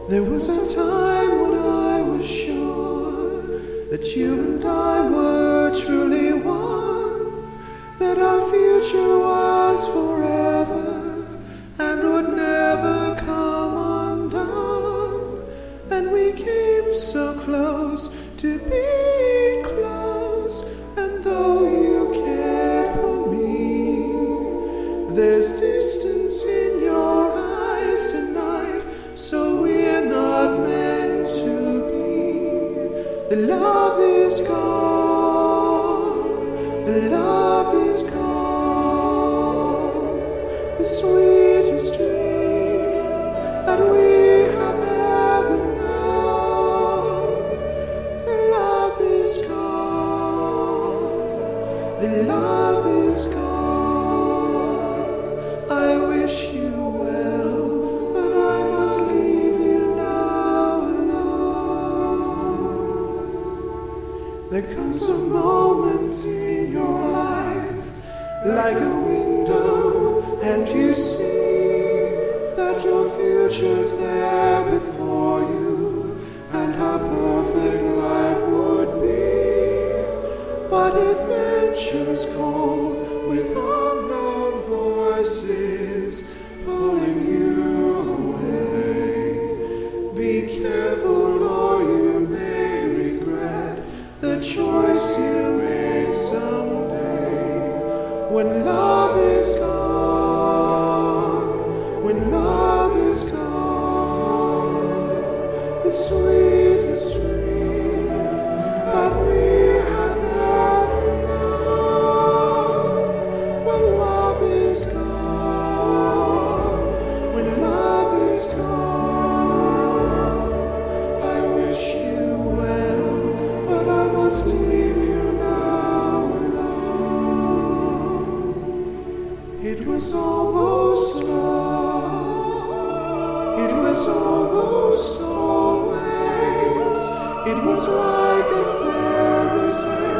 There was a time when I was sure that you and I were truly one, that our future was forever and would never come undone. And we came so close to being close, and though you cared for me, there's distance in your eyes tonight, so we're not meant to be. The love is gone, the love is gone, the sweetest dream that we have ever known. The love is gone, the love is gone. I wish you well, but I must leave you now alone. There comes a moment in your life, like a window, and you see that your future's there before you, and how perfect life would be. But adventures call with unknown voices pulling you away. Be careful, or you may regret the choice you make someday. When love is gone, when love is gone, the sweetest dream that we had ever known. When love is gone, when love is gone, I wish you well, but I must leave you now alone. It was almost love, it was almost always, it was like a fairy tale.